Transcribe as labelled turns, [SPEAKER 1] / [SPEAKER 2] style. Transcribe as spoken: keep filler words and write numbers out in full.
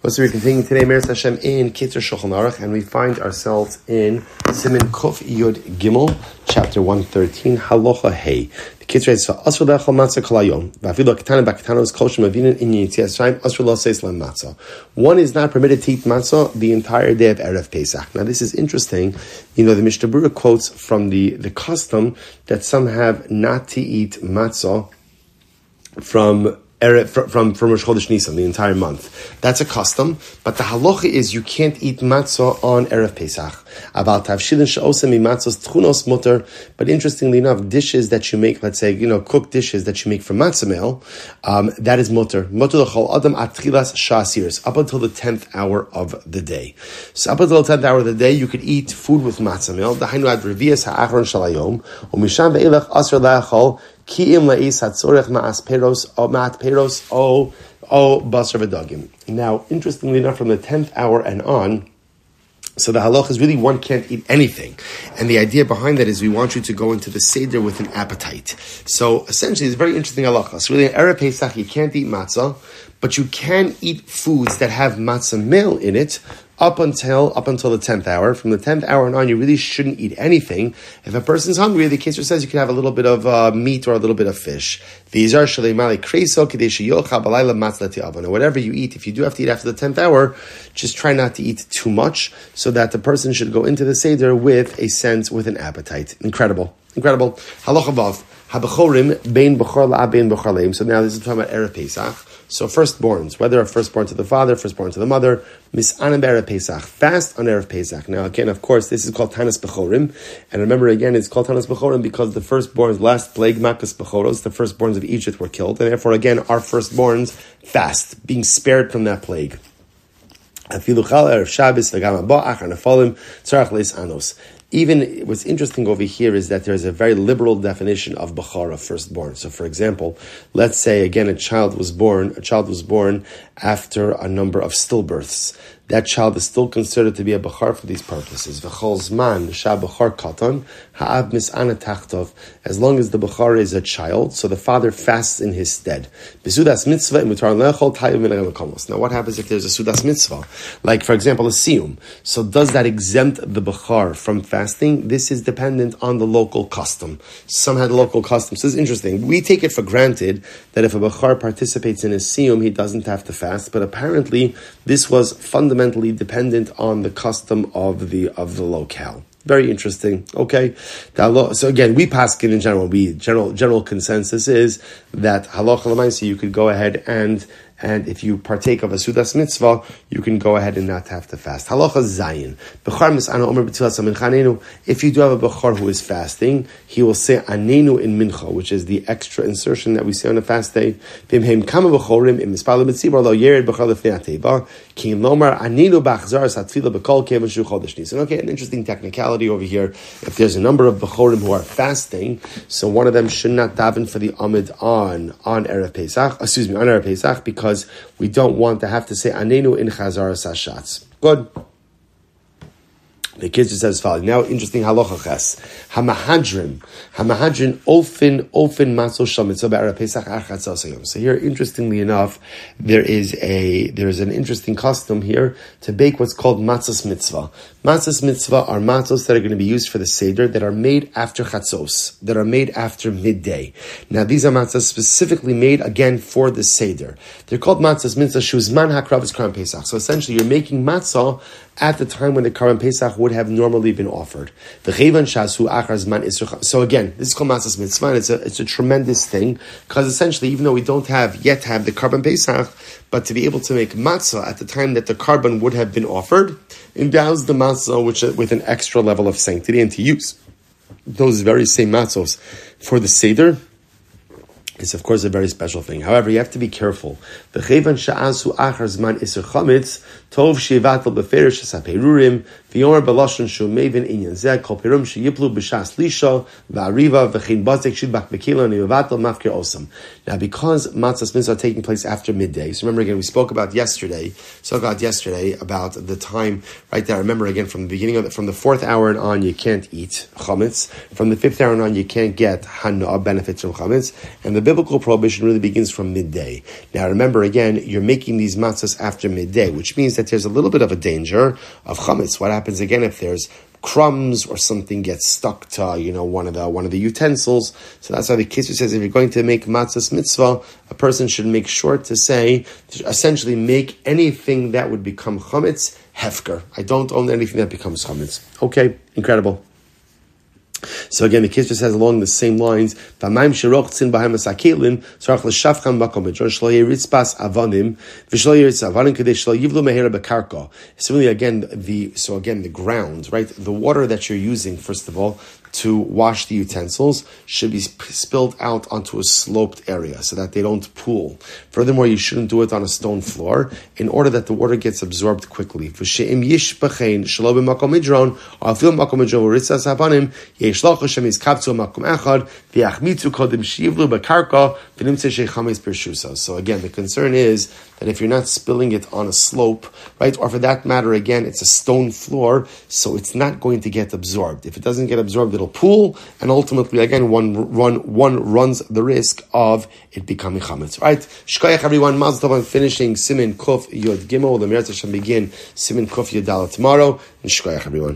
[SPEAKER 1] So we're continuing today, Meretz Hashem, in Kitzur Shulchan Aruch, and we find ourselves in Siman Kuf Yud Gimel, chapter one thirteen, Halacha Hey. The Kitzur is Asr Lechol Matzah Kol Hayom. V'afilu Ketana B'Ketanos Kol Shemavinin in Yitzias Shayim Asr Lo Seis Lem Matzah. One is not permitted to eat matzah the entire day of Erev Pesach. Now this is interesting. You know, the Mishnah Berurah quotes from the, the custom that some have not to eat matzah from From, from Rosh Chodesh Nisan, the entire month. That's a custom, but the halacha is you can't eat matzah on Erev Pesach. About tavshilin she'osem mimatzos tchunos mutter, but interestingly enough, dishes that you make, let's say, you know, cooked dishes that you make from matzah meal, um, that is mutter. Mutter l'chol adam atchilas sha'asiris, up until the tenth hour of the day. So up until the tenth hour of the day, you could eat food with matzah meal. Dahainu ad revias ha'achron shalayom, u'misham ve'ilach asr la'achol, Ki'im la'is hatzorech ma'as peros o ma'at peros o o basar v'dagim. Now, interestingly enough, from the tenth hour and on, so the halach is really one can't eat anything. And the idea behind that is we want you to go into the Seder with an appetite. So essentially, it's a very interesting halacha. So really, in Erev Pesach, you can't eat matzah, but you can eat foods that have matzah meal in it, up until up until the tenth hour. From the tenth hour and on, you really shouldn't eat anything. If a person's hungry, the Kitzur says you can have a little bit of uh, meat or a little bit of fish. These are shalei mali kreso kadesh yocha balayla matzlati avon. Whatever you eat, if you do have to eat after the tenth hour, just try not to eat too much, so that the person should go into the Seder with a sense, with an appetite. Incredible, incredible. Halacha vav habechorim bein bechor la bein bechor leim. So now this is talking about Erev Pesach. So firstborns, whether a firstborn to the father, firstborn to the mother, mis'anim Erev Pesach, fast on Erev Pesach. Now again, of course, this is called Tanas Bechorim, and remember again, it's called Tanas Bechorim because the firstborns, last plague, Makas Bechoros, the firstborns of Egypt were killed, and therefore again, our firstborns fast, being spared from that plague. Even what's interesting over here is that there's a very liberal definition of Bechor, of firstborn. So for example, let's say again a child was born, a child was born after a number of stillbirths. That child is still considered to be a Bechor for these purposes. V'chol zman sha Bechor katan ha'av mis'ana tachtov. As long as the Bechor is a child, so the father fasts in his stead. B'sudas mitzvah imutar lechol tayu min ha'makomos. Now what happens if there's a sudas mitzvah? Like for example a siyum. So does that exempt the Bechor from fasting? This is dependent on the local custom. Some had local customs. So this is interesting. We take it for granted that if a Bechor participates in a siyum, he doesn't have to fast, but apparently this was fundamentally fundamentally dependent on the custom of the of the locale. Very interesting. Okay, so again, we paskin in general. We general general consensus is that halacha l'maisa you could go ahead and and if you partake of a sudas mitzvah, you can go ahead and not have to fast. Halacha zayin. Bechor mis'ana omer b'tfilas minchanenu. If you do have a bechor who is fasting, he will say anenu in mincha, which is the extra insertion that we say on a fast day. V'imheim kama bechorim im mispal b'tzibor lo yered bechor lefnei ateva ki lomar anenu b'achzar satfila b'kol kevan shu chodesh nisan. Okay, an interesting technicality over here. If there's a number of bechorim who are fasting, so one of them should not daven for the amid on on Erev Pesach. Excuse me, on Erev Pesach because Because we don't want to have to say anenu in chazar sashatz. Good. The kids just says following. Now, interesting halacha ches. Hamahadrim. Hamahadrin ofin, ofin matzah shal mitzvah b'Erev Pesach achatz asayom. So here, interestingly enough, there is a, there is an interesting custom here to bake what's called matzahs mitzvah. Matzahs mitzvah are matzahs that are going to be used for the Seder that are made after chatzos, that are made after midday. Now, these are matzahs specifically made, again, for the Seder. They're called matzahs mitzvah shuzman hakrav Karban Pesach. So essentially, you're making matzah at the time when the Karban Pesach would have normally been offered. So again, this is called Matzahs Mitzvah, and it's a, it's a tremendous thing, because essentially, even though we don't have yet have the Karban Pesach, but to be able to make matzah at the time that the Karban would have been offered, endows the matzah which, with an extra level of sanctity, and to use those very same matzahs for the Seder, it's of course a very special thing. However, you have to be careful. The chevan sha'asu achar zman iser chametz tov shevatel beferish saperurim V'yomer b'lashon shu mevin inyan zeh kol pirum sheyiplu b'shas lisha v'ariva v'chein bazik shidbak b'kila nivatel mafkir osam. Now, because matzahs mitzvah are taking place after midday, so remember again, we spoke about yesterday, spoke about yesterday about the time right there. Remember again, from the beginning of the, from the fourth hour and on, you can't eat chametz. From the fifth hour and on, you can't get hana benefits from chametz. And the biblical prohibition really begins from midday. Now, remember again, you're making these matzahs after midday, which means that there's a little bit of a danger of chametz. What happens again if there's crumbs or something gets stuck to, you know, one of the one of the utensils? So that's why the Kisser says if you're going to make matzahs mitzvah, a person should make sure to say, to essentially make anything that would become chametz hefker. I don't own anything that becomes chametz. Okay, incredible. So again, the Kisser says along the same lines, V'mayim sherochtzin b'hem asakelim, tzarach l'shavchan b'makom b'jon shlo yiritzpas avanim, v'shlo yiritz avanim kedei shlo yivlu mehera b'karka. Similarly, again, the so again the ground, right? The water that you're using, first of all, to wash the utensils should be spilled out onto a sloped area so that they don't pool. Furthermore, you shouldn't do it on a stone floor in order that the water gets absorbed quickly. V'she'im yishbachein shelo b'makom midron, or afil makom midron v'ritzas avanim, yeshlach Hashem yizkavtzu makom echad, v'yachmitzu kodim shivlu b'karka, v'nimtzeh shechametz b'rshusa. So again, the concern is that if you're not spilling it on a slope, right, or for that matter, again, it's a stone floor, so it's not going to get absorbed. If it doesn't get absorbed, it'll pool, and ultimately, again, one run one runs the risk of it becoming chametz. Right? Shkoyach everyone, Mazel Tov on finishing Simin Kuf Yod Gimel. The Meretz Hashem begin Simin Kuf Yod Dalet tomorrow, and Shkoyach everyone.